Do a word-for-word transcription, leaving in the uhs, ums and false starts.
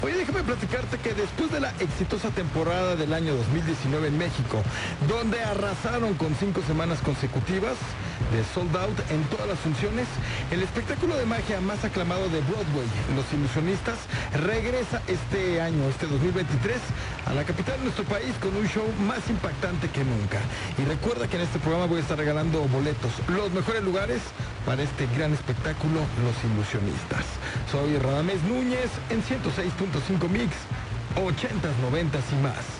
Oye, déjame platicarte que después de la exitosa temporada del año dos mil diecinueve en México, donde arrasaron con cinco semanas consecutivas de sold out en todas las funciones, el espectáculo de magia más aclamado de Broadway, Los Ilusionistas, regresa este año, este dos mil veintitrés, a la capital de nuestro país con un show más impactante que nunca. Y recuerda que en este programa voy a estar regalando boletos, los mejores lugares para este gran espectáculo, Los Ilusionistas. Soy Radamés Núñez en ciento seis punto cinco Mix, ochentas, noventas y más.